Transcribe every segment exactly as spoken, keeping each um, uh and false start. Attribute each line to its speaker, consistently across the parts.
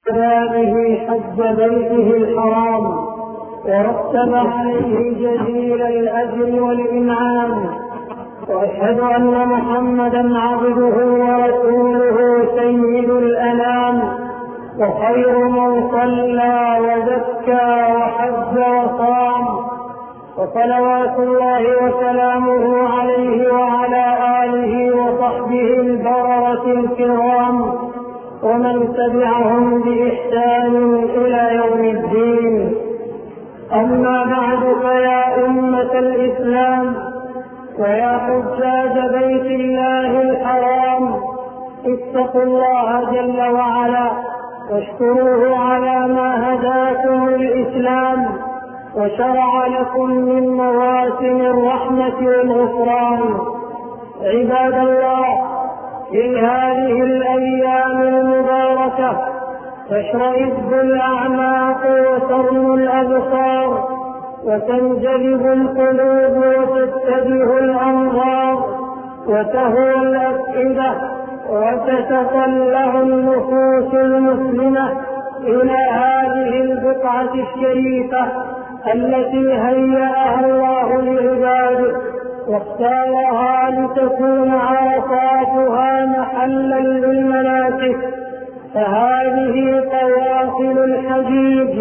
Speaker 1: به حج بيته الحرام ورتب عليه جزيل الأجر والإنعام، وأشهد أن محمدا عبده ورسوله سيد الأنام، وخير من صلى وزكى وحج وصام، وصلوات الله وسلامه عليه وعلى آله وصحبه البررة الكرام ومن تبعهم بإحسان إلى يوم الدين. أما بعد، فيا أمة الإسلام ويا حجاج بيت الله الحرام، اتقوا الله جل وعلا واشكروه على ما هداكم الإسلام وشرع لكم من مواسم الرحمة والغفران. عباد الله، في هذه الأيام المباركة تشرئب الأعناق وترم الأبصار وتنجلب القلوب وتتجه الأنظار وتهوى الأفئدة وتتطلع النفوس المسلمة إلى هذه البقعة الشريفة التي هيأها الله لعباده واختارها لتكون عرفاتها محلا للمناسك. فهذه قوافل الحجيج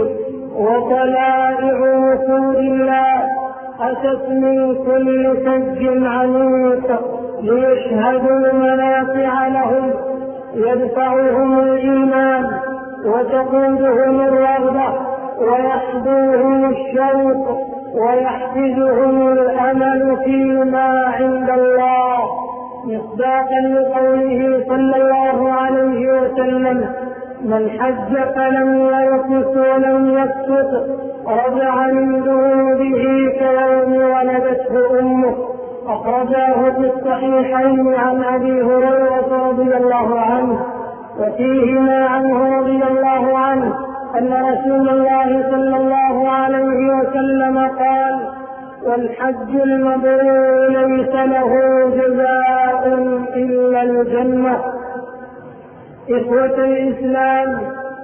Speaker 1: وطلائع وفود الله أتت من كل فج عميق ليشهدوا منافع لهم، يدفعهم الإيمان وتقودهم الرغبة ويحدوهم الشوق ويحفزهم الأمل فيما عند الله، مصداقا لقوله صلى الله عليه وسلم: من حج فلم يرفث ولم يفسق رجع من ذنوبه كيوم ولدته أمه. أخرجاه في الصحيحين عن أبي هريرة رضي الله عنه، وفيهما عنه رضي الله عنه أن رسول الله صلى الله عليه وسلم قال: والحج المبرور ليس له جزاء إلا الجنة. إخوة الإسلام،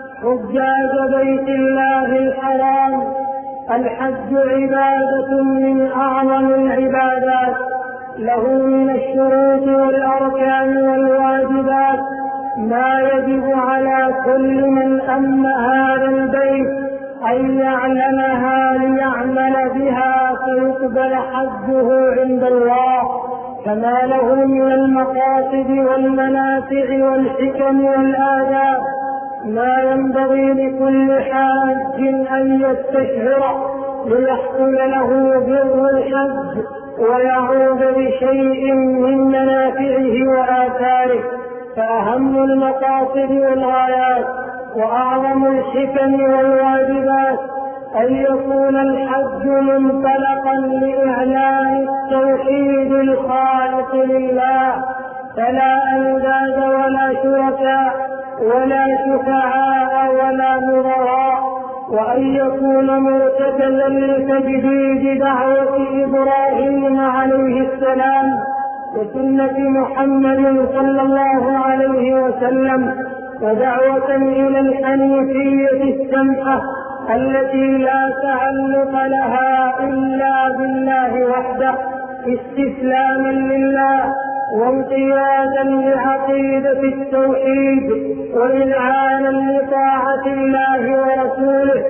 Speaker 1: حجاج بيت الله الحرام، الحج عبادة من أعظم العبادات، له من الشروط والأركان والواجبات ما يجب على كل من أم هذا البيت أن يعلمها ليعمل بها فيقبل حجه عند الله، كما له من المقاصد والمنافع والحكم والآداب ما ينبغي لكل حاج أن يستشعر ليحصل له بر الحج ويعود بشيء من منافعه وآثاره. فأهم المقاصد والغايات وأعظم الحكم والواجبات أن يكون الحج منطلقا لإعلان التوحيد الخالق لله، فلا أنداد ولا شركاء ولا شفعاء ولا نظراء، وأن يكون مرتكزا لتجديد دعوة إبراهيم عليه السلام وسنة محمد صلى الله عليه وسلم، ودعوة إلى الحنيفية السمحة التي لا تعلق لها إلا بالله وحده، استسلاما لله وانقيادا لعقيدة التوحيد وإذعانا لطاعة الله ورسوله،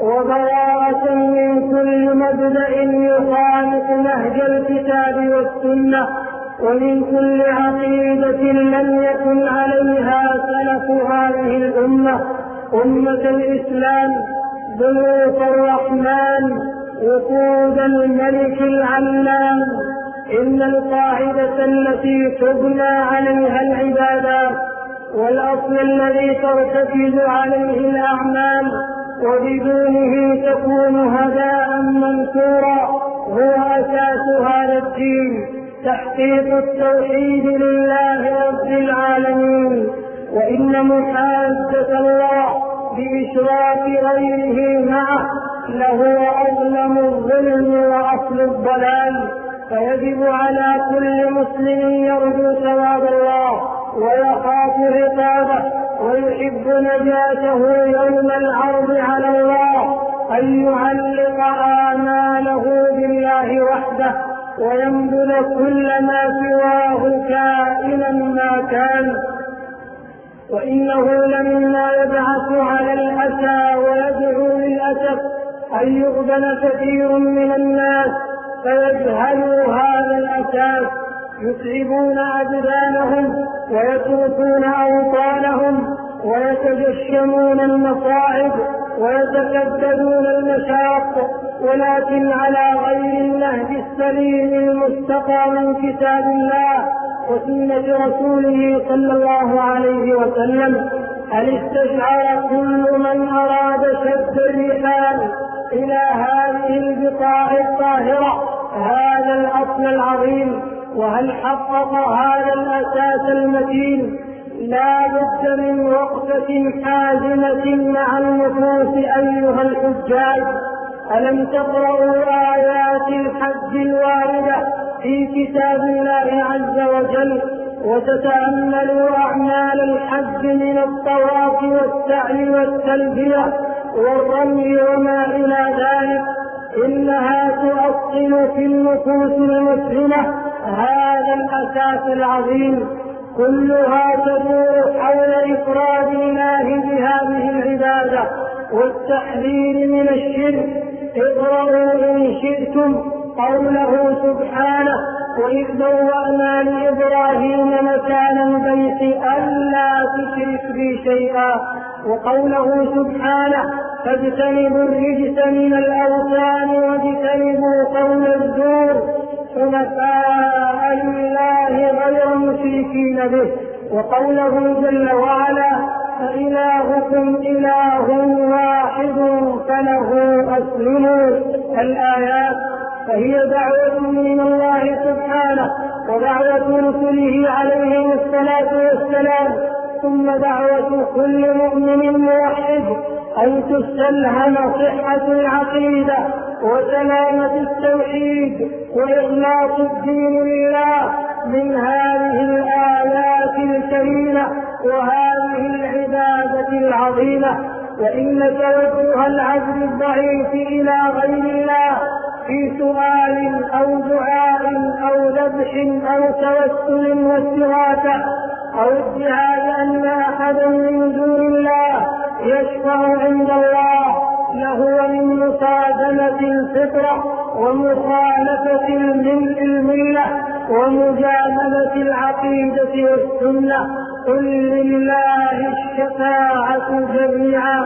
Speaker 1: وبراءة من كل مبدأ يخالف نهج الكتاب والسنة، ومن كل عقيدة لم يكن عليها سلف هذه الأمة. أمة الإسلام، ضيوف الرحمن، وقود الملك العلام، إن القاعدة التي تبنى عليها العبادات والأصل الذي ترتكز عليه الأعمال وبدونه تكون هباء منثورا هو أساس هذا الدين: تحقيق التوحيد لله رب العالمين، وإن محادة الله بإشراك غيره معه لهو أظلم الظلم وأصل الضلال. فيجب على كل مسلم يرجو ثواب الله ويخاف عقابه ويحب نجاته يوم العرض على الله أن يعلق آماله بالله وحده وينبذ كل ما سواه كائنا ما كان. وإنه لمما يبعث على الأسى ويدعو للأسف أن يغبن كثير من الناس فيجهلوا هذا الأساس، يتعبون أبدانهم ويتركون أوطانهم ويتجشمون المصاعب ويتكبدون المشاق، ولكن على غير النهج السليم المستقى من كتاب الله وسنة رسوله صلى الله عليه وسلم. هل استشعر كل من أراد شد الرحال إلى هذه البقاع الطاهرة هذا الأصل العظيم؟ وهل حقق هذا الأساس المتين؟ لا بد من وقفة حازمة مع النفوس أيها الحجاج. ألم تقرأوا آيات الحج الواردة في كتاب الله عز وجل وتتأملوا أعمال الحج من الطواف والسعي والتلبية والرمي وما إلى ذلك؟ إنها تؤصل في النفوس المسلمة هذا الأساس العظيم، كلها تدور حول إفراد الله بهذه العبادة والتحذير من الشرك. اقرأوا إن شئتم قوله سبحانه: وإذ بوأنا لإبراهيم مكان البيت ألا تشرك بي شيئا، وقوله سبحانه: فاجتنبوا الرجس من الأوثان واجتنبوا قول الزور حنفاء لله غير مشركين به، وقوله جل وعلا: فإلهكم إله واحد فله أسلموا. الآيات فهي دعوة من الله سبحانه ودعوة رسله عليهم الصلاة والسلام، ثم دعوة كل مؤمن موحد أن تستلهم صحة العقيدة وسلامة التوحيد وإخلاص الدين لله من هذه الآيات الكريمة وهذه العبادة العظيمة. وإن توجه العبد الضعيف إلى غير الله في سؤال أو دعاء أو ذبح أو توسل واستغاثة أو ادعاء أن أحدا من دون الله يشفع عند الله لهو من مصادمة الفطرة ومخالفة الملة ومجانبة العقيدة والسنة. قل لله الشفاعة جميعا.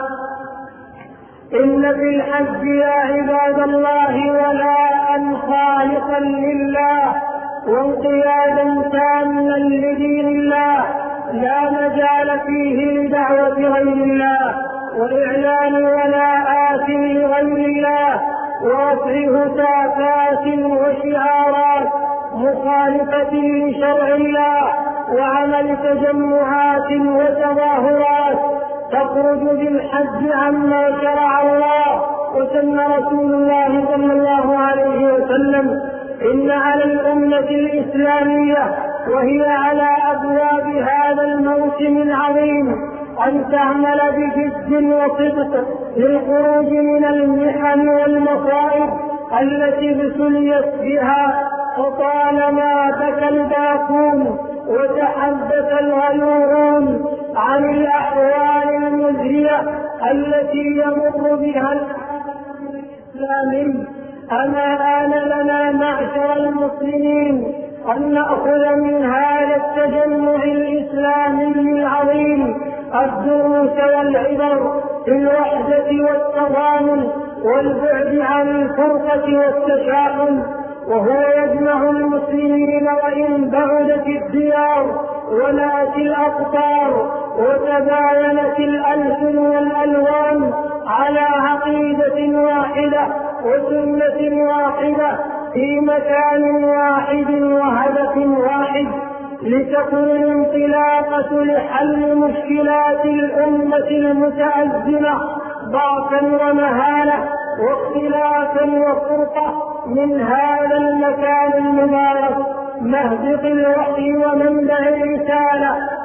Speaker 1: إن في الحج يا عباد الله ولاء خالقا لله وانقيادا تاما لدين الله لا مجال فيه لدعوة غير الله وإعلان ولاءات لغير الله ورفع هتافات وشعارات مخالفة لشرع الله وعمل تجمعات وتظاهرات تخرج بالحج عما شرع الله وسن رسول الله صلى الله عليه وسلم. إن على الأمة الإسلامية وهي على أبواب هذا الموسم العظيم أن تعمل بجد وصدق للخروج من المحن والمصائب التي ابتليت بها. فطالما بكى الباكون وتحدث الغيورون عن الأحوال المزرية التي يمر بها الإسلامي، أما آن لنا معشر المسلمين أن نأخذ من هذا التجمع الإسلامي العظيم الدروس والعبر في الوحدة والتضامن والبعد عن الفرقة والتشاؤم، وهو يجمع المسلمين وإن بعدت الديار ونأت الأقطار وتباينت الألسن والألوان على عقيدة واحدة وسنة واحدة في مكان واحد وهدف واحد، لتكون الانطلاقة لحل مشكلات الأمة المتأزمة ضعفا ومهانة واختلافا وفرقة من هذا المكان المبارك مهبط الوحي ومنبع الرسالة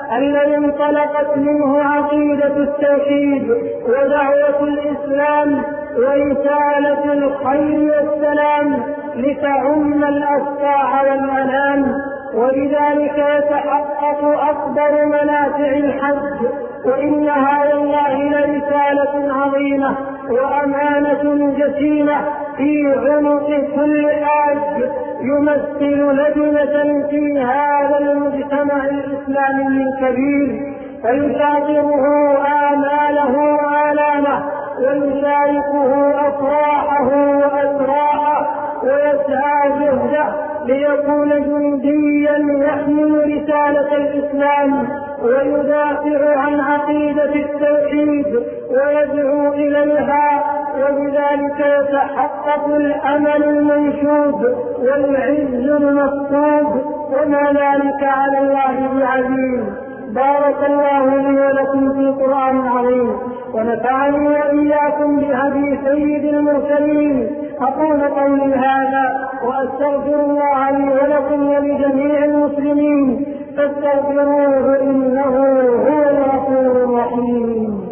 Speaker 1: الذي انطلقت منه عقيدة التوحيد ودعوة الإسلام ورسالة الخير والسلام لتعم الأصقاع والأنام، ولذلك يتحقق أكبر منافع الحج. وإنها والله لرسالة عظيمة وأمانة جسيمة في عنق كل حاج يمثل لجنة في هذا المجتمع الإسلامي الكبير، فيشاطره آماله وآلامه ويشاركه أفراحه وأسراحه ويسعى جهده ليكون جنديا يحمل رسالة الإسلام ويدافع عن عقيدة التوحيد ويدعو إليها، وبذلك يتحقق الأمل المنشود والعز المفقود، وما ذلك على الله بعزيز. بارك الله لي ولكم في القرآن العظيم، ونفعني وإياكم بهدي سيد المرسلين. أقول قولي هذا وأستغفر الله لي ولكم ولجميع المسلمين، فاستغفروه إنه هو الغفور الرحيم.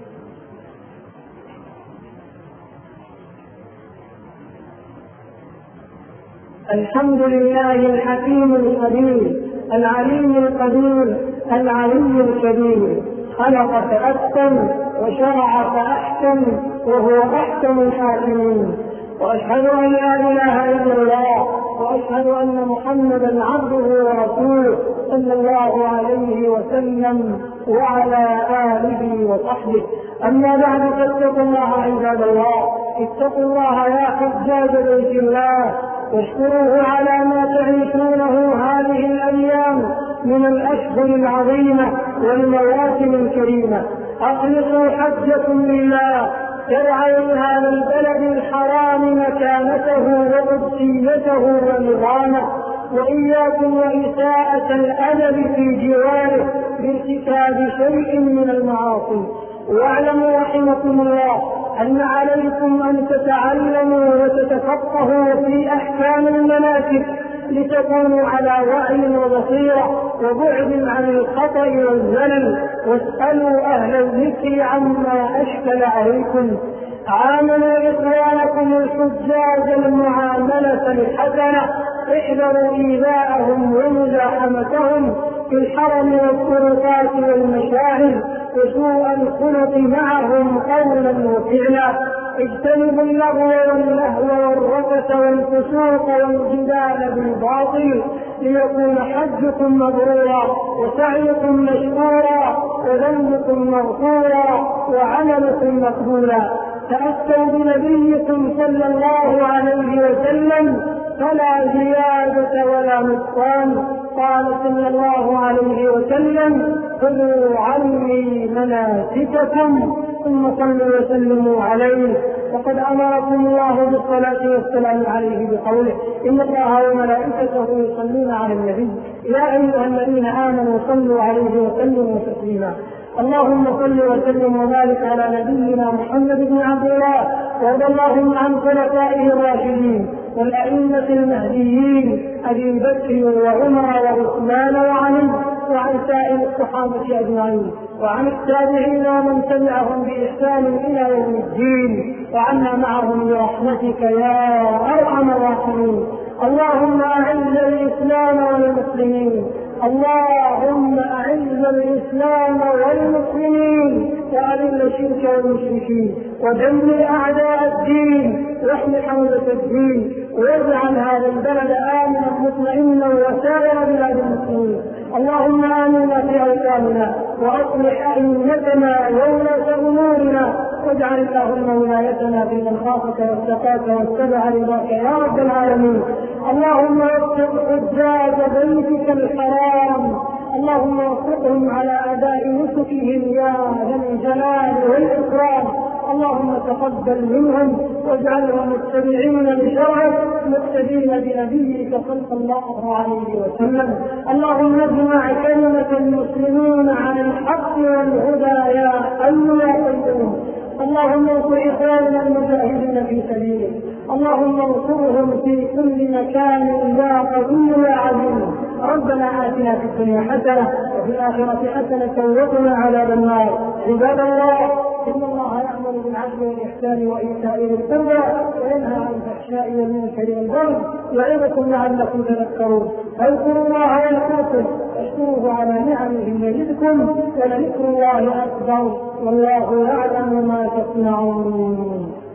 Speaker 1: الحمد لله الحكيم الخبير العليم القدير العلي الكبير، خلق فأتقن وشرع فأحكم وهو أحكم الحاكمين. وأشهد أن لا إله إلا الله وأشهد أن محمدا عبده ورسوله صلى الله عليه وسلم وعلى آله وصحبه. أما بعد، فاتقوا الله عباد الله، اتقوا الله يا حجاج بيت الله، واشكروه على ما تعيشونه هذه الأيام من الأشهر العظيمة والمواسم الكريمة. أخلصوا حجكم لله، ترعوا هذا البلد الحرام مكانته وقدسيته ونظامه، وإياكم وإساءة الأدب في جواره بارتكاب شيء من المعاصي. واعلموا رحمكم الله أن عليكم أن تتعلموا وتتفقهوا في أحكام المناسك لتكونوا على وعي وبصيرة وبعد عن الخطأ والزلل، واسألوا أهل الذكر عما أشكل عليكم. عاملوا إخوانكم الحجاج المعاملة الحسنة، احذروا إيذاءهم ومزاحمتهم في الحرم والطرقات والمشاعر وسوء الخلق معهم قولا وفعلا. اجتنبوا اللغو واللهو والرفث والفسوق والجدال بالباطل ليكون حجكم مبرورا وسعيكم مشكورا وذنبكم مغفورا وعملكم مقبولا. تأتوا بنبيكم صلى الله عليه وسلم فلا زيادة ولا نقصان. قال صلى الله عليه وسلم: خذوا عني مناسككم ثم صلوا وسلموا عليه. وقد أمركم الله بالصلاة والسلام عليه بقوله: إن الله وملائكته يصلون على النبي يا أيها الذين آمنوا صلوا عليه وسلموا تسليما. اللهم صل وسلم وبارك على نبينا محمد بن عبد الله، وارض اللهم عن خلفائه الراشدين والأئمة المهديين أبي بكر وعمر وعثمان وعلي، وعن سائر الصحابة أجمعين، وعن التابعين ومن تبعهم بإحسان إلى يوم الدين، وعنا معهم برحمتك يا أرحم الراحمين. اللهم أعز الإسلام والمسلمين، اللهم أعز الإسلام والمسلمين وأذل الشرك والمشركين ودمر أعداء الدين واحم حوزة الدين، واجعل هذا البلد آمنا مطمئنا وسائر بلاد المسلمين. اللهم آمنا في أوطاننا وأصلح أئمتنا وولاة أمورنا، واجعل اللهم ولايتنا في من خافك واتقاك واتبع رضاك يا رب العالمين. اللهم وفق حجاج بيتك الحرام، اللهم وفقهم على أداء نسكهم يا ذا الجلال والإكرام. اللهم تقبل منهم واجعلهم متبعين لشرعك مقتدين بنبيك صلى الله عليه وسلم. اللهم اجمع كلمة المسلمين على الحق والهدى يا حي يا قيوم. اللهم انصر إخواننا المجاهدين في سبيلك، اللهم انصرهم في كل مكان يا قوي يا عزيز. ربنا آتنا في الدنيا حسنة وفي الآخرة حسنة وقنا عذاب النار. عباد الله، إن الله يأمر بالعدل والإحسان وإيتاء ذي القربى وينهى عن الفحشاء والمنكر والبغي يعظكم لعلكم تذكرون. اذكروا الله يذكركم واشكروه على نعمه يزدكم ولذكر الله أكبر والله يعلم ما تصنعون.